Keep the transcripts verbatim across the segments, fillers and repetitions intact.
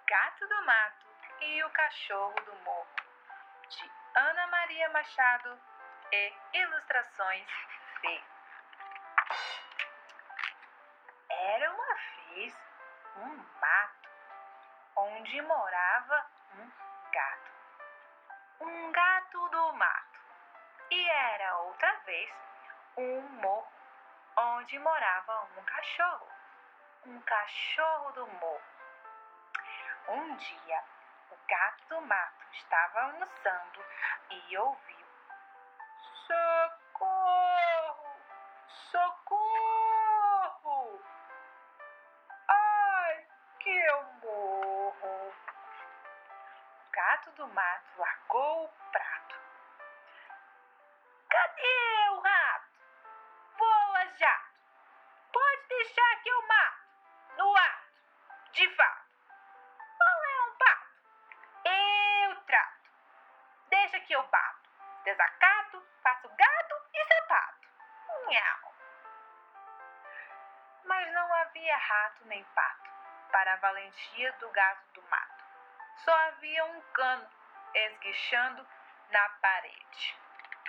Gato do Mato e o Cachorro do Morro, de Ana Maria Machado e ilustrações Fê. Era uma vez um mato onde morava um gato. Um gato do mato. E era outra vez um morro onde morava um cachorro. Um cachorro do morro. Um dia, o gato do mato estava almoçando e ouviu: "Socorro! Socorro! Ai, que eu morro!" O gato do mato largou o prato. "Cadê o rato? Voa, jato! Pode deixar que eu mato, no ato, de fato. Qual é um pato? Eu trato. Deixa que eu bato. Desacato, faço gato e sapato. Nhau." Mas não havia rato nem pato para a valentia do gato do mato. Só havia um cano esguichando na parede.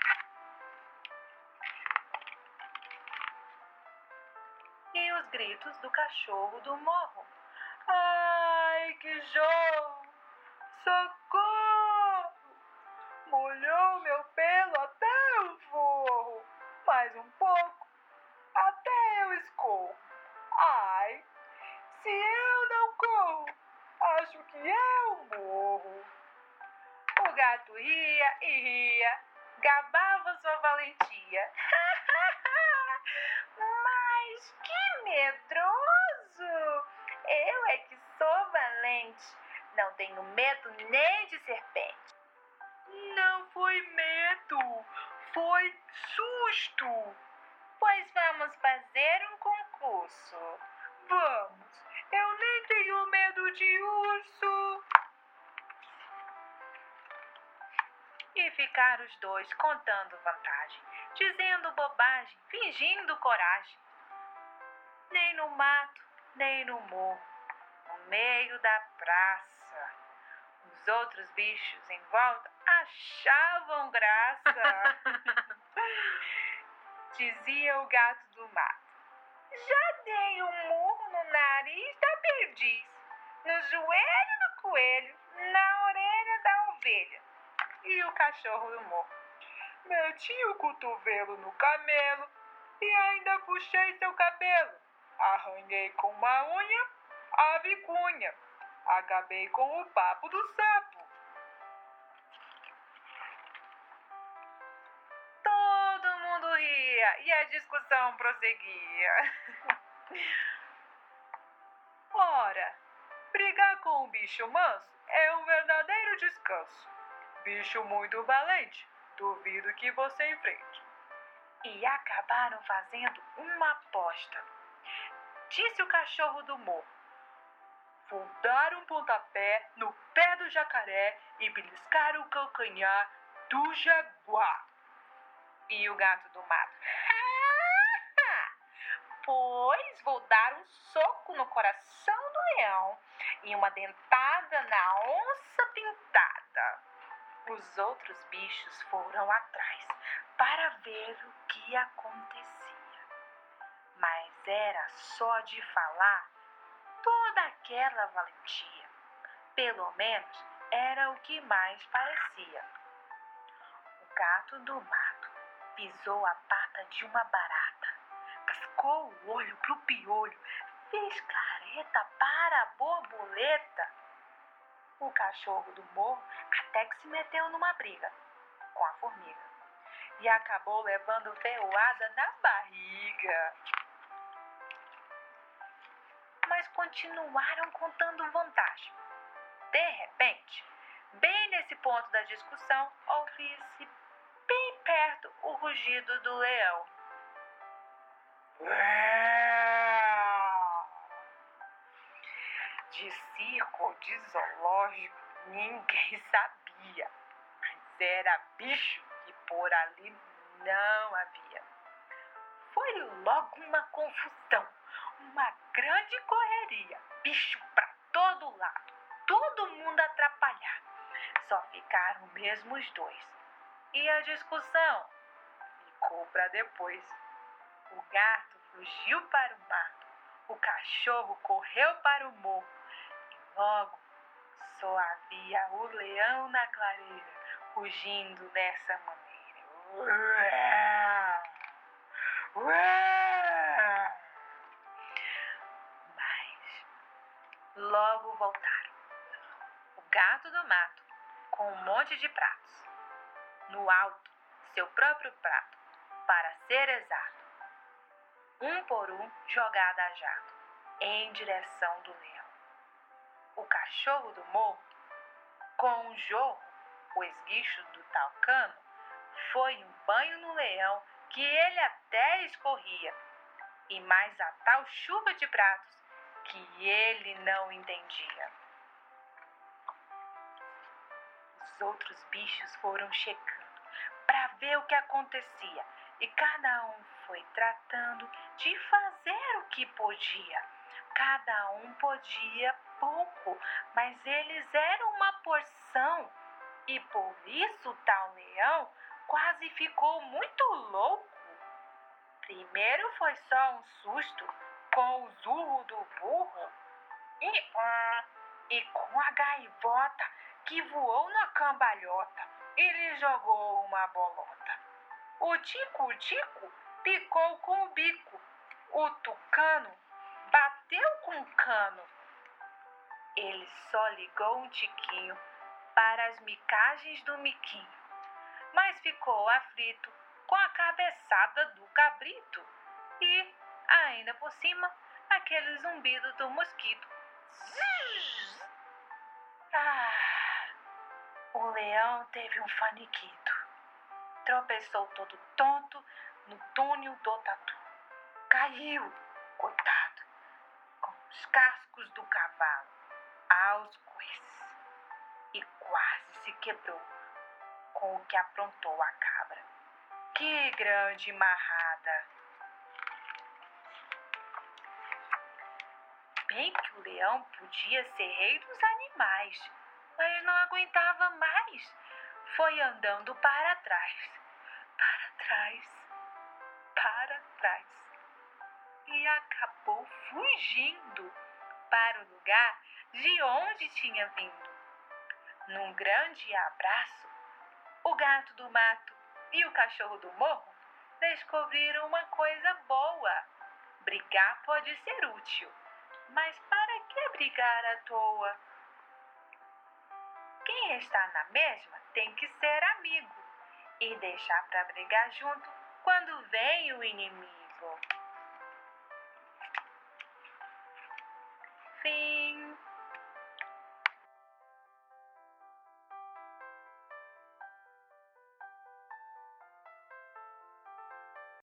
E os gritos do cachorro do morro: "Ai, que jorro! Socorro! Molhou meu pelo até o forro. Mais um pouco, até eu escorro. Ai, se eu não corro, acho que eu morro." O gato ria e ria, gabava sua valentia. "Mas que medroso! Eu é que sou valente. Não tenho medo nem de serpente." "Não foi medo, foi susto." "Pois vamos fazer um concurso." "Vamos, eu nem tenho medo de urso." E ficaram os dois contando vantagem, dizendo bobagem, fingindo coragem. Nem no mato, nem no morro, no meio da praça, os outros bichos em volta achavam graça. Dizia o gato do mato: "Já dei um murro no nariz da perdiz, no joelho do coelho, na orelha da ovelha." E o cachorro do morro: "Meti o cotovelo no camelo e ainda puxei seu cabelo. Arranhei com uma unha a vicunha. Acabei com o papo do sapo." Todo mundo ria e a discussão prosseguia. Ora, brigar com um bicho manso é um verdadeiro descanso. Bicho muito valente, duvido que você enfrente. E acabaram fazendo uma aposta. Disse o cachorro do morro: "Vou dar um pontapé no pé do jacaré e beliscar o calcanhar do jaguar." E o gato do mato: "Pois vou dar um soco no coração do leão e uma dentada na onça pintada." Os outros bichos foram atrás para ver o que acontecia. Mas era só de falar toda aquela valentia. Pelo menos era o que mais parecia. O gato do mato pisou a pata de uma barata, cascou o olho pro piolho, fez careta para a borboleta. O cachorro do morro até que se meteu numa briga com a formiga e acabou levando ferroada na barriga. Mas continuaram contando vantagem. De repente, bem nesse ponto da discussão, ouvia-se bem perto o rugido do leão. De circo ou de zoológico, ninguém sabia, mas era bicho que por ali não havia. Foi logo uma confusão, uma grande correria, bicho para todo lado. todo mundo atrapalhar. Só ficaram mesmo os dois. E a discussão ficou para depois. O gato fugiu para o mato. O cachorro correu para o morro. E logo só havia o leão na clareira, rugindo dessa maneira. Mas logo voltaram. O gato do mato, com um monte de pratos. No alto, seu próprio prato, para ser exato. Um por um, jogado a jato, em direção do leão. O cachorro do morro, com um jorro, o esguicho do tal cano, foi um banho no leão que ele até escorria, e mais a tal chuva de pratos que ele não entendia. Os outros bichos foram checando para ver o que acontecia, e cada um foi tratando de fazer o que podia. Cada um podia pouco, mas eles eram uma porção, e por isso o tal leão quase ficou muito louco. Primeiro foi só um susto com o zurro do burro e, ah, e com a gaivota que voou na cambalhota e lhe jogou uma bolota. O tico-tico picou com o bico, o tucano bateu com o cano. Ele só ligou um tiquinho para as micagens do miquinho, mas ficou aflito com a cabeçada do cabrito e, ainda por cima, aquele zumbido do mosquito. Zzz! Ah, o leão teve um faniquito. Tropeçou todo tonto no túnel do tatu. Caiu, coitado, com os cascos do cavalo aos coices, e quase se quebrou com o que aprontou a cabra. Que grande marrada! Bem que o leão podia ser rei dos animais, mas não aguentava mais. Foi andando para trás, para trás, para trás, e acabou fugindo para o lugar de onde tinha vindo. Num grande abraço, o gato do mato e o cachorro do morro descobriram uma coisa boa. Brigar pode ser útil, mas para que brigar à toa? Quem está na mesma tem que ser amigo e deixar para brigar junto quando vem o inimigo.